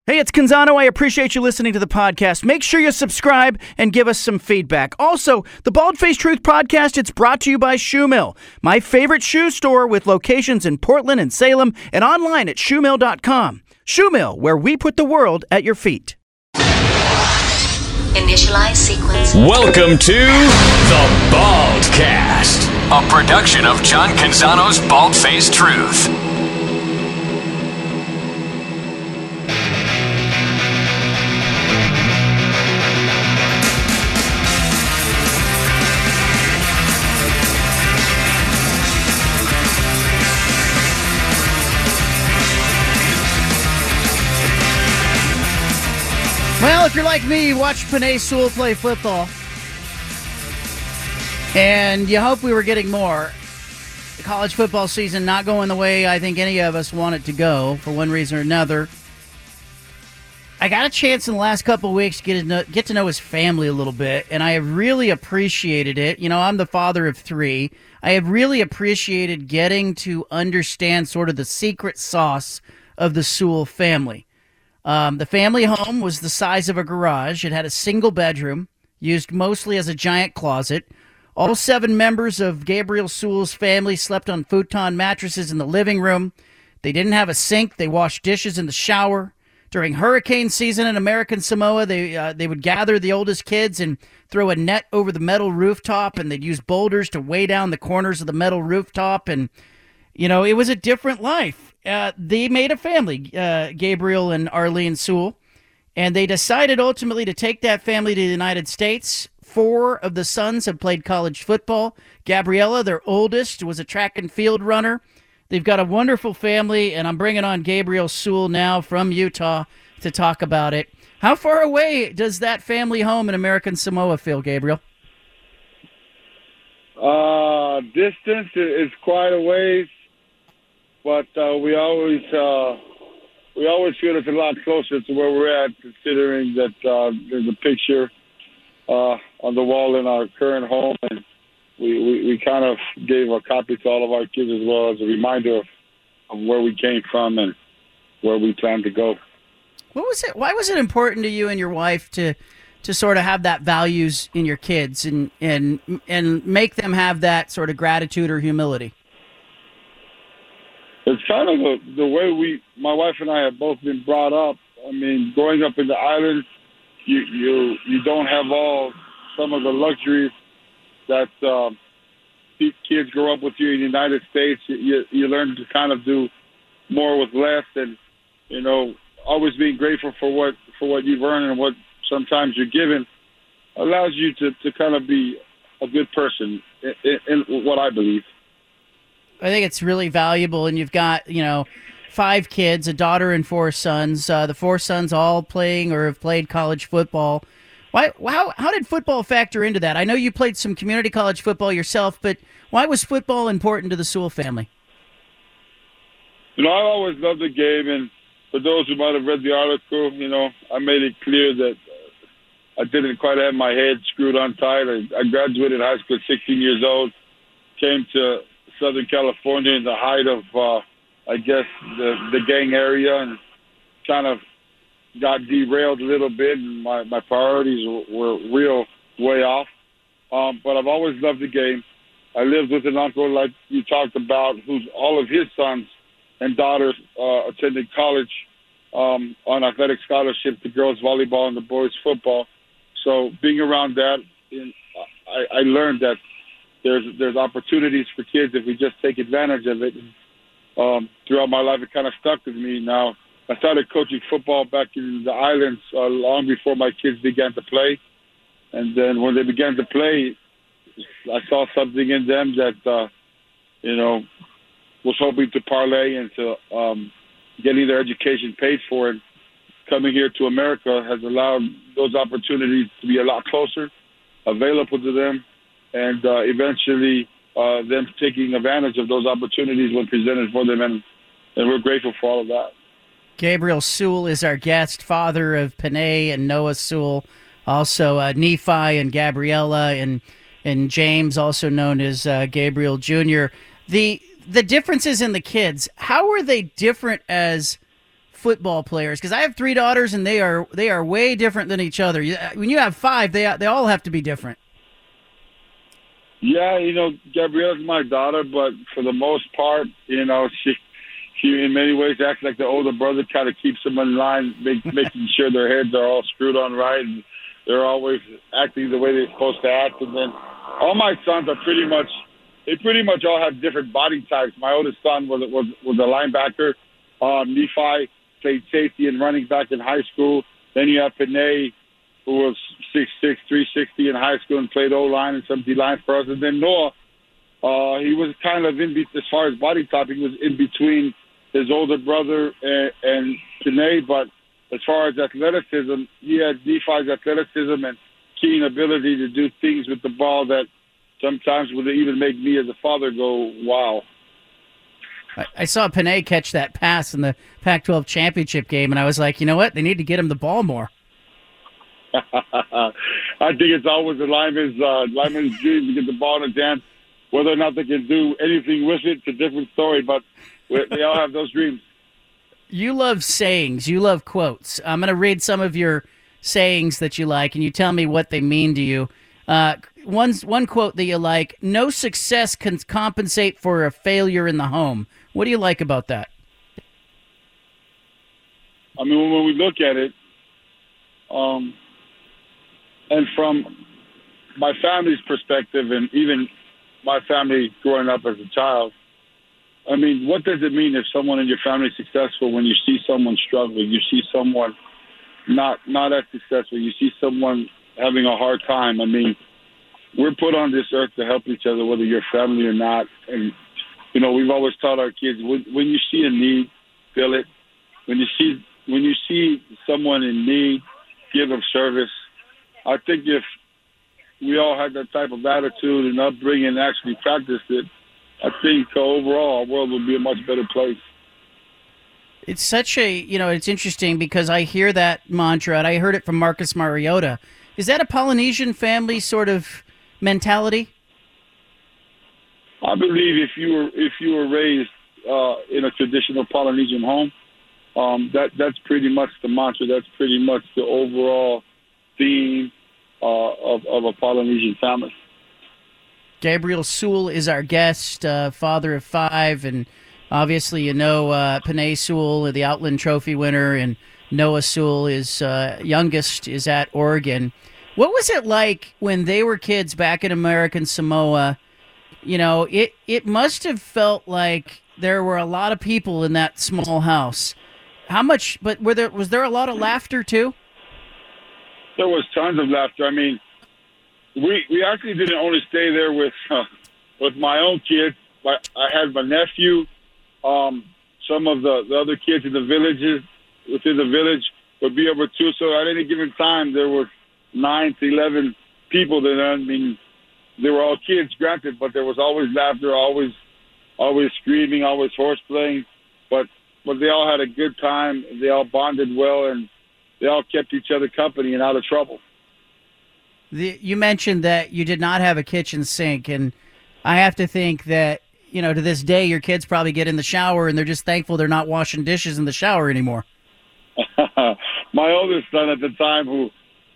Hey, it's Canzano. I appreciate you listening to the podcast. Make sure you subscribe and give us some feedback. Also, the Bald Face Truth podcast, it's brought to you by Shoe Mill, my favorite shoe store with locations in Portland and Salem and online at shoemill.com. Shoe Mill, where we put the world at your feet. Initialize sequence. Welcome to the Baldcast, a production of John Canzano's Bald Face Truth. Well, if you're like me, you watch Penei Sewell play football, and you hope we were getting more. The college football season not going the way I think any of us want it to go, for one reason or another. I got a chance in the last couple of weeks to get to know his family a little bit, and I have really appreciated it. You know, I'm the father of three. I have really appreciated getting to understand sort of the secret sauce of the Sewell family. The family home was the size of a garage. It had a single bedroom, used mostly as a giant closet. All 7 members of Gabriel Sewell's family slept on futon mattresses in the living room. They didn't have a sink. They washed dishes in the shower. During hurricane season in American Samoa, they would gather the oldest kids and throw a net over the metal rooftop, and they'd use boulders to weigh down the corners of the metal rooftop. And, you know, it was a different life. They made a family, Gabriel and Arlene Sewell, and they decided ultimately to take that family to the United States. 4 of the sons have played college football. Gabriella, their oldest, was a track and field runner. They've got a wonderful family, and I'm bringing on Gabriel Sewell now from Utah to talk about it. How far away does that family home in American Samoa feel, Gabriel? Distance is quite a ways. But we always feel it's a lot closer to where we're at, considering that there's a picture on the wall in our current home, and we kind of gave a copy to all of our kids as well as a reminder of where we came from and where we plan to go. What was it? Why was it important to you and your wife to sort of have that values in your kids and make them have that sort of gratitude or humility? It's kind of the way my wife and I have both been brought up. I mean, growing up in the islands, you don't have some of the luxuries that kids grow up with you in the United States. You learn to kind of do more with less, and you know, always being grateful for what you've earned and what sometimes you're given allows you to kind of be a good person in what I believe. I think it's really valuable, and you've got, 5 kids, a daughter and 4 sons. The 4 sons all playing or have played college football. How did football factor into that? I know you played some community college football yourself, but why was football important to the Sewell family? You know, I always loved the game, and for those who might have read the article, I made it clear that I didn't quite have my head screwed on tight. I graduated high school at 16 years old, came to Southern California in the height of, the gang area, and kind of got derailed a little bit, and my priorities were real way off. But I've always loved the game. I lived with an uncle, like you talked about, who's all of his sons and daughters attended college on athletic scholarship, the girls volleyball and the boys football. So being around that, I learned that there's opportunities for kids if we just take advantage of it. Throughout my life, it kind of stuck with me. Now, I started coaching football back in the islands long before my kids began to play. And then when they began to play, I saw something in them that, was hoping to parlay into getting their education paid for. And coming here to America has allowed those opportunities to be a lot closer, available to them, and eventually them taking advantage of those opportunities when presented for them, and we're grateful for all of that. Gabriel Sewell is our guest, father of Penei and Noah Sewell, also Nephi and Gabriella and James, also known as Gabriel Jr. The differences in the kids, how were they different as football players? Because I have 3 daughters, and they are way different than each other. When you have 5, they all have to be different. Yeah, Gabrielle's my daughter, but for the most part, she in many ways acts like the older brother, kind of keeps them in line, making sure their heads are all screwed on right, and they're always acting the way they're supposed to act. And then all my sons are pretty much all have different body types. My oldest son was a linebacker. Nephi played safety and running back in high school. Then you have Panay, who was 6'6", 360 in high school and played O-line and some D-line for us. And then Noah, he was kind of as far as body type, he was in between his older brother and Panay. But as far as athleticism, he had Nephi's athleticism and keen ability to do things with the ball that sometimes would even make me as a father go, wow. I saw Panay catch that pass in the Pac-12 championship game, and I was like, you know what? They need to get him the ball more. I think it's always the lineman's dream to get the ball in his hands. Whether or not they can do anything with it, it's a different story, but they all have those dreams. You love sayings. You love quotes. I'm going to read some of your sayings that you like, and you tell me what they mean to you. One quote that you like: "No success can compensate for a failure in the home." What do you like about that? I mean, when we look at it, and from my family's perspective, and even my family growing up as a child, I mean, what does it mean if someone in your family is successful when you see someone struggling, you see someone not as successful, you see someone having a hard time? I mean, we're put on this earth to help each other, whether you're family or not. And, we've always taught our kids, when you see a need, fill it. When you see someone in need, give them service. I think if we all had that type of attitude and upbringing and actually practiced it, I think overall our world would be a much better place. It's such it's interesting because I hear that mantra, and I heard it from Marcus Mariota. Is that a Polynesian family sort of mentality? I believe if you were raised in a traditional Polynesian home, that's pretty much the mantra. That's pretty much the overall theme of a Polynesian family. Gabriel Sewell is our guest, father of 5, and obviously Panay Sewell, the Outland Trophy winner, and Noah Sewell, his youngest, is at Oregon. What was it like when they were kids back in American Samoa? It must have felt like there were a lot of people in that small house. How much? But was there a lot of laughter too? There was tons of laughter. I mean, we actually didn't only stay there with my own kids, but I had my nephew, some of the other kids in the villages within the village would be over too. So at any given time, there were 9 to 11 people there. I mean, they were all kids, granted, but there was always laughter, always screaming, always horseplaying. But they all had a good time. They all bonded well, and they all kept each other company and out of trouble. You mentioned that you did not have a kitchen sink, and I have to think that, to this day, your kids probably get in the shower and they're just thankful they're not washing dishes in the shower anymore. My oldest son at the time, who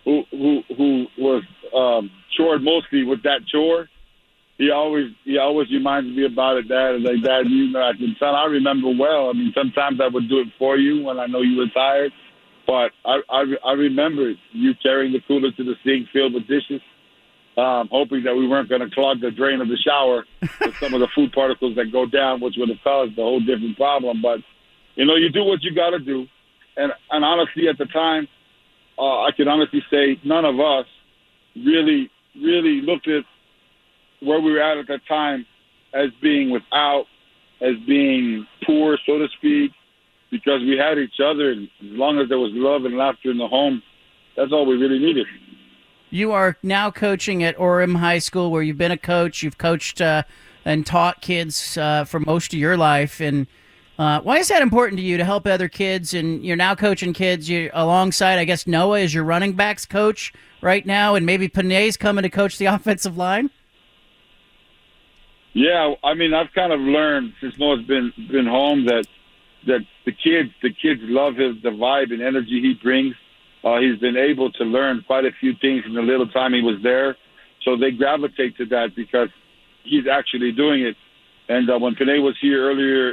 was chored mostly with that chore, he always reminds me about it, Dad. And like, Dad, I said, son, I remember well. I mean, sometimes I would do it for you when I know you were tired. But I remember you carrying the cooler to the sink filled with dishes, hoping that we weren't going to clog the drain of the shower with some of the food particles that go down, which would have caused a whole different problem. But, you do what you got to do. And honestly, at the time, I can honestly say none of us really looked at where we were at that time as being without, as being poor, so to speak, because we had each other. And as long as there was love and laughter in the home, that's all we really needed. You are now coaching at Orem High School, where you've been a coach. You've coached and taught kids for most of your life. And why is that important to you, to help other kids? And you're now coaching kids alongside, I guess, Noah is your running backs coach right now, and maybe Panay's coming to coach the offensive line? Yeah, I mean, I've kind of learned since Noah's been home that that the kids love the vibe and energy he brings. He's been able to learn quite a few things in the little time he was there. So they gravitate to that because he's actually doing it. And when Penei was here earlier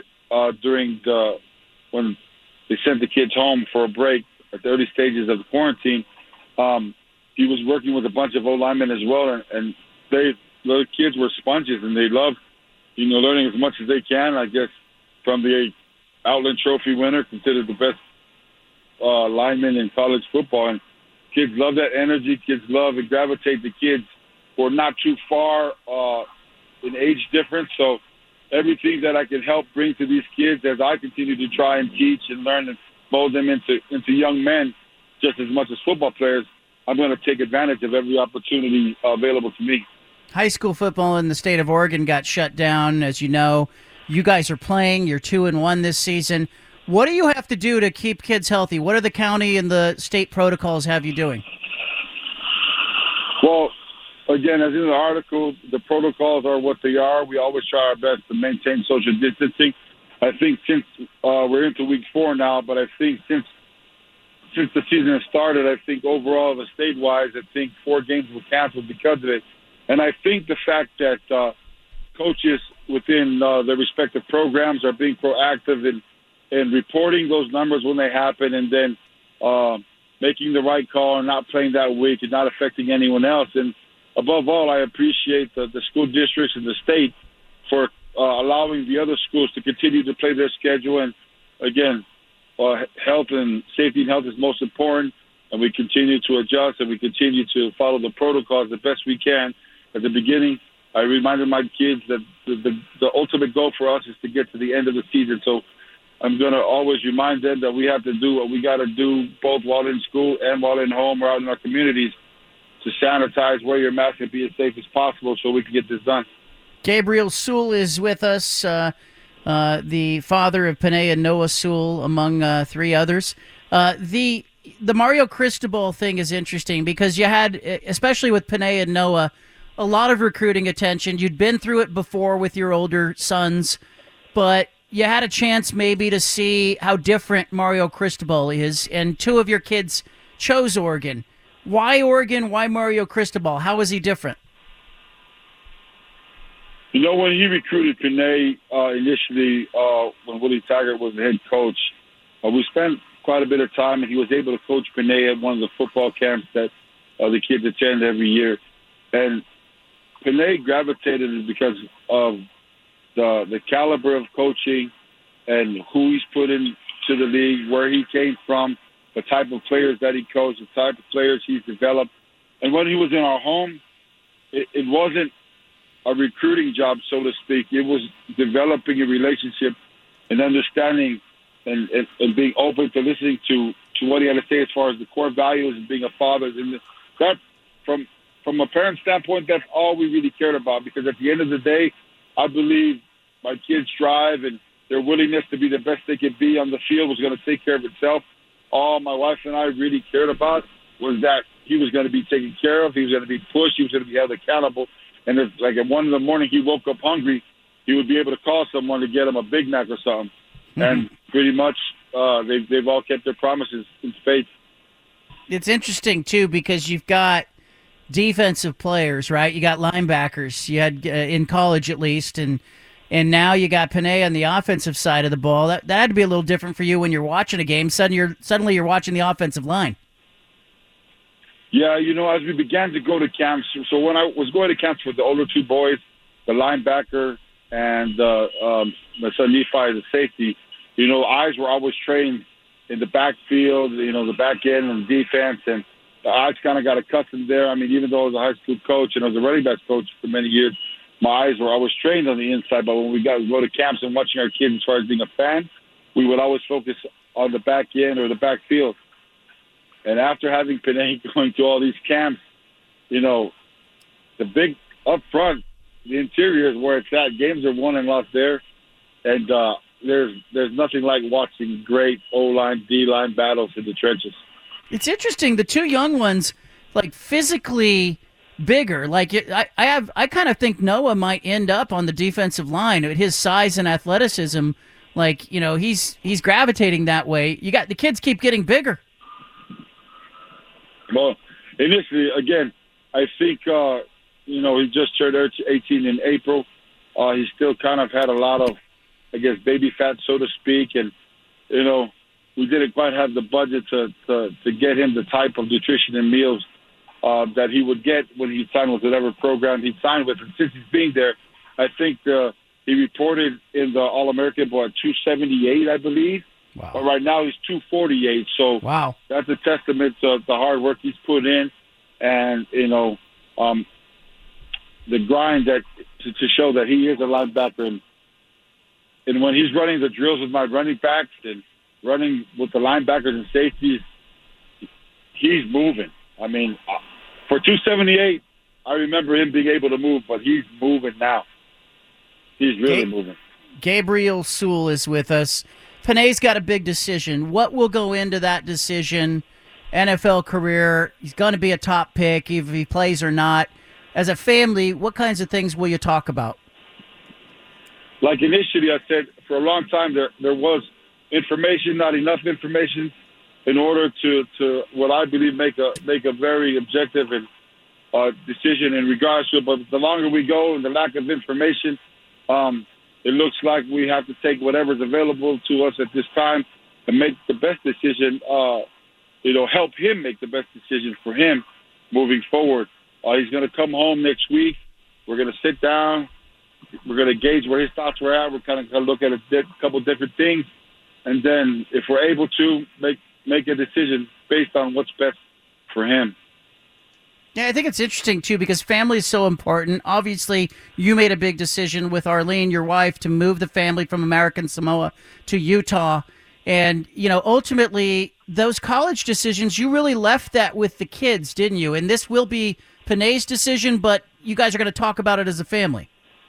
when they sent the kids home for a break at the early stages of the quarantine, he was working with a bunch of O-linemen as well. And the kids were sponges, and they love, learning as much as they can, I guess, from the Outland Trophy winner, considered the best lineman in college football. And kids love that energy. Kids love and gravitate to kids who are not too far in age difference. So everything that I can help bring to these kids as I continue to try and teach and learn and mold them into young men just as much as football players, I'm going to take advantage of every opportunity available to me. High school football in the state of Oregon got shut down, as you know. You guys are playing. You're 2-1 this season. What do you have to do to keep kids healthy? What are the county and the state protocols have you doing? Well, again, as in the article, the protocols are what they are. We always try our best to maintain social distancing. I think since we're into week 4 now, but I think since the season has started, I think overall, the state-wise, I think 4 games were canceled because of it. And I think the fact that coaches within their respective programs are being proactive in reporting those numbers when they happen, and then making the right call and not playing that week and not affecting anyone else. And above all, I appreciate the school districts and the state for allowing the other schools to continue to play their schedule. And again, health and safety and health is most important, and we continue to adjust and we continue to follow the protocols the best we can. At the beginning, I reminded my kids that the ultimate goal for us is to get to the end of the season. So I'm going to always remind them that we have to do what we got to do, both while in school and while in home or out in our communities, to sanitize, wear your mask, and be as safe as possible so we can get this done. Gabriel Sewell is with us, the father of Penei and Noah Sewell, among 3 others. The Mario Cristobal thing is interesting because you had, especially with Penei and Noah, a lot of recruiting attention. You'd been through it before with your older sons, but you had a chance maybe to see how different Mario Cristobal is, and 2 of your kids chose Oregon. Why Oregon? Why Mario Cristobal? How is he different? When he recruited Penei initially, when Willie Taggart was the head coach, we spent quite a bit of time, and he was able to coach Penei at one of the football camps that the kids attend every year. And Penei gravitated because of the caliber of coaching and who he's put into the league, where he came from, the type of players that he coached, the type of players he's developed. And when he was in our home, it wasn't a recruiting job, so to speak. It was developing a relationship and understanding and being open to listening to what he had to say as far as the core values and being a father. And that, from a parent standpoint, that's all we really cared about, because at the end of the day, I believe my kids' drive and their willingness to be the best they could be on the field was going to take care of itself. All my wife and I really cared about was that he was going to be taken care of, he was going to be pushed, he was going to be held accountable. And if, like, at 1 a.m, he woke up hungry, he would be able to call someone to get him a Big Mac or something. Mm-hmm. And pretty much they've all kept their promises in faith. It's interesting, too, because you've got defensive players, right? You got linebackers. You had in college, at least, and now you got Penei on the offensive side of the ball. That had to be a little different for you when you're watching a game. Suddenly you're watching the offensive line. Yeah, as we began to go to camps, so when I was going to camps with the older 2 boys, the linebacker and my son Nephi, the safety, eyes were always trained in the backfield, the back end and defense, and the eyes kind of got accustomed there. I mean, even though I was a high school coach and I was a running backs coach for many years, my eyes were always trained on the inside. But when we go to camps and watching our kids as far as being a fan, we would always focus on the back end or the backfield. And after having Penei going to all these camps, the big up front, the interior is where it's at. Games are won and lost there. And there's nothing like watching great O-line, D-line battles in the trenches. It's interesting. The 2 young ones, like, physically bigger. Like, I kind of think Noah might end up on the defensive line. His size and athleticism like, he's gravitating that way. You got the kids keep getting bigger. Well, initially, again, I think, he just turned 18 in April. He still kind of had a lot of, I guess, baby fat, so to speak. And, we didn't quite have the budget to get him the type of nutrition and meals that he would get when he signed with whatever program he signed with. And since he's being there, I think he reported in the All-American at 278, I believe. Wow. But right now he's 248. So wow, that's a testament to the hard work he's put in, and the grind that to show that he is a linebacker. And when he's running the drills with my running backs and running with the linebackers and safeties, he's moving. I mean, for 278, I remember him being able to move, but he's moving now. He's really moving. Gabriel Sewell is with us. Penei's got a big decision. What will go into that decision? NFL career, he's going to be a top pick if he plays or not. As a family, what kinds of things will you talk about? Like initially I said, for a long time there was information, not enough information, in order to what I believe make a very objective and decision in regards to it. But the longer we go and the lack of information, it looks like we have to take whatever's available to us at this time and make the best decision. Help him make the best decision for him moving forward. He's going to come home next week. We're going to sit down. We're going to gauge where his thoughts were at. We're kind of going to look at a couple different things, and then if we're able to make a decision based on what's best for him. Yeah, I think it's interesting, too, because family is so important. Obviously, you made a big decision with Arlene, your wife, to move the family from American Samoa to Utah. And, ultimately, those college decisions, you really left that with the kids, didn't you? And this will be Penei's decision, but you guys are going to talk about it as a family.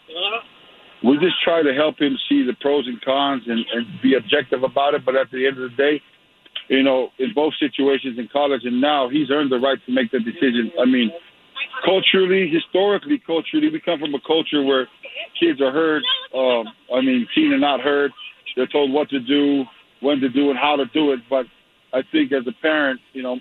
We just try to help him see the pros and cons and be objective about it. But at the end of the day, in both situations in college and now, he's earned the right to make the decision. I mean, historically, we come from a culture where kids are heard. Seen and not heard. They're told what to do, when to do, and how to do it. But I think as a parent,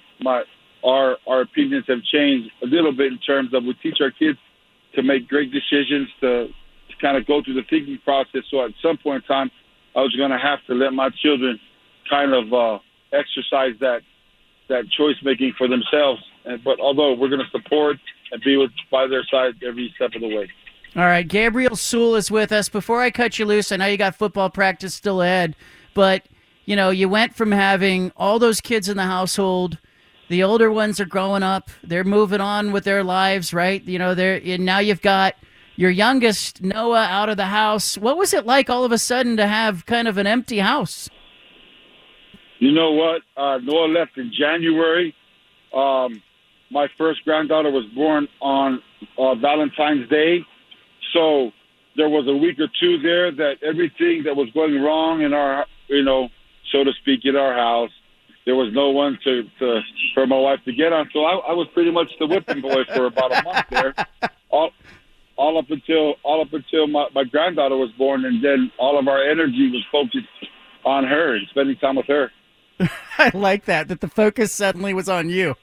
our opinions have changed a little bit in terms of we teach our kids to make great decisions, to kind of go through the thinking process. So at some point in time, I was going to have to let my children kind of exercise that choice making for themselves. But although we're going to support and be by their side every step of the way. All right, Gabriel Sewell is with us. Before I cut you loose, I know you got football practice still ahead, but you went from having all those kids in the household. The older ones are growing up; they're moving on with their lives, right? Now you've got your youngest, Noah, out of the house. What was it like all of a sudden to have kind of an empty house? You know what? Noah left in January. My first granddaughter was born on Valentine's Day. So there was a week or two there that everything that was going wrong in our, so to speak, in our house, there was no one for my wife to get on. So I was pretty much the whipping boy for about a month there. All up until my granddaughter was born, and then all of our energy was focused on her and spending time with her. I like that the focus suddenly was on you.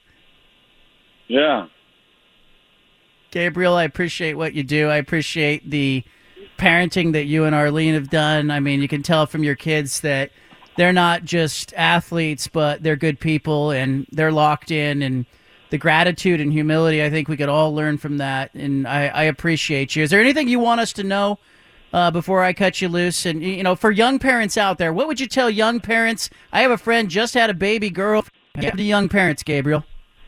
Yeah. Gabriel, I appreciate what you do. I appreciate the parenting that you and Arlene have done. I mean, you can tell from your kids that they're not just athletes, but they're good people, and they're locked in, and the gratitude and humility, I think we could all learn from that, and I appreciate you. Is there anything you want us to know before I cut you loose? And, for young parents out there, what would you tell young parents? I have a friend just had a baby girl. Give to young parents, Gabriel.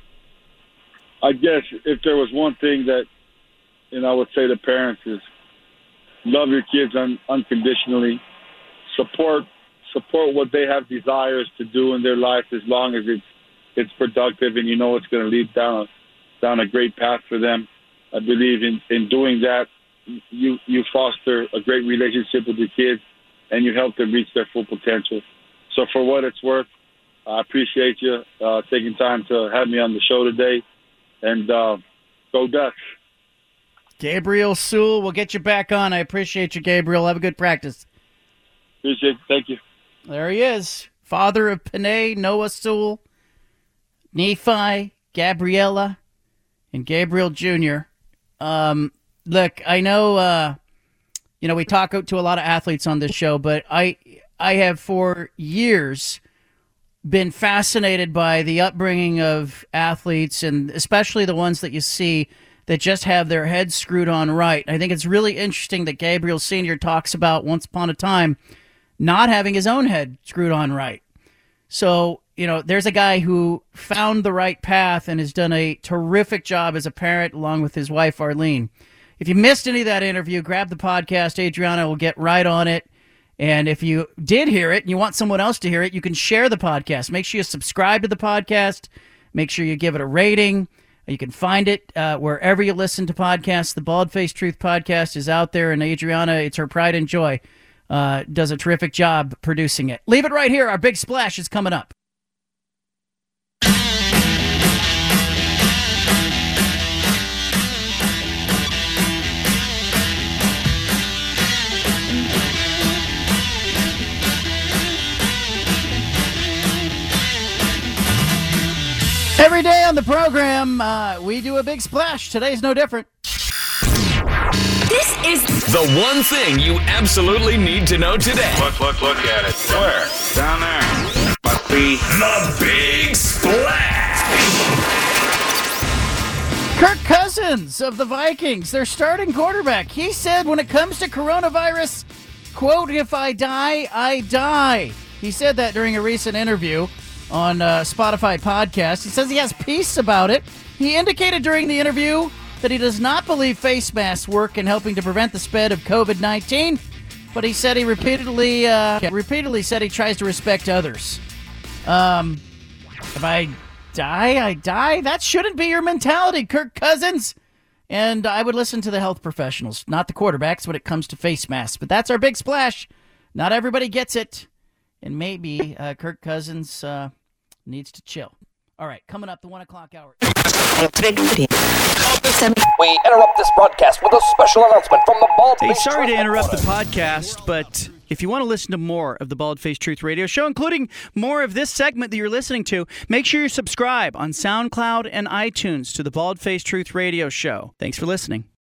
I guess if there was one thing that, I would say to parents is love your kids unconditionally. Support what they have desires to do in their life as long as it's productive and it's going to lead down a great path for them. I believe in doing that, you foster a great relationship with your kids and you help them reach their full potential. So for what it's worth, I appreciate you taking time to have me on the show today. And go Ducks. Gabriel Sewell, we'll get you back on. I appreciate you, Gabriel. Have a good practice. Appreciate it. Thank you. There he is. Father of Panay, Noah Sewell, Nephi, Gabriella, and Gabriel Jr. Look, I know, we talk to a lot of athletes on this show, but I have for years been fascinated by the upbringing of athletes, and especially the ones that you see that just have their heads screwed on right. I think it's really interesting that Gabriel Sr. talks about once upon a time not having his own head screwed on right. So, there's a guy who found the right path and has done a terrific job as a parent along with his wife, Arlene. If you missed any of that interview, grab the podcast. Adriana will get right on it. And if you did hear it and you want someone else to hear it, you can share the podcast. Make sure you subscribe to the podcast. Make sure you give it a rating. You can find it wherever you listen to podcasts. The Bald Faced Truth podcast is out there, and Adriana, it's her pride and joy, does a terrific job producing it. Leave it right here. Our big splash is coming up. Every day on the program, we do a big splash. Today's no different. This is the one thing you absolutely need to know today. Look at it. Where? Down there. Must be the Big Splash. Kirk Cousins of the Vikings, their starting quarterback, he said when it comes to coronavirus, quote, "If I die, I die." He said that during a recent interview on Spotify podcast. He says he has peace about it. He indicated during the interview that he does not believe face masks work in helping to prevent the spread of COVID-19, but he said he repeatedly said he tries to respect others. If I die, I die. That shouldn't be your mentality, Kirk Cousins. And I would listen to the health professionals, not the quarterbacks, when it comes to face masks. But that's our big splash. Not everybody gets it. And maybe Kirk Cousins needs to chill. All right, coming up, the 1 o'clock hour. We interrupt this broadcast with a special announcement from the Bald Hey, Faced sorry to Truth interrupt the Reporter. podcast, but if you want to listen to more of the Bald Faced Truth Radio Show, including more of this segment that you're listening to, make sure you subscribe on SoundCloud and iTunes to the Bald Faced Truth Radio Show. Thanks for listening.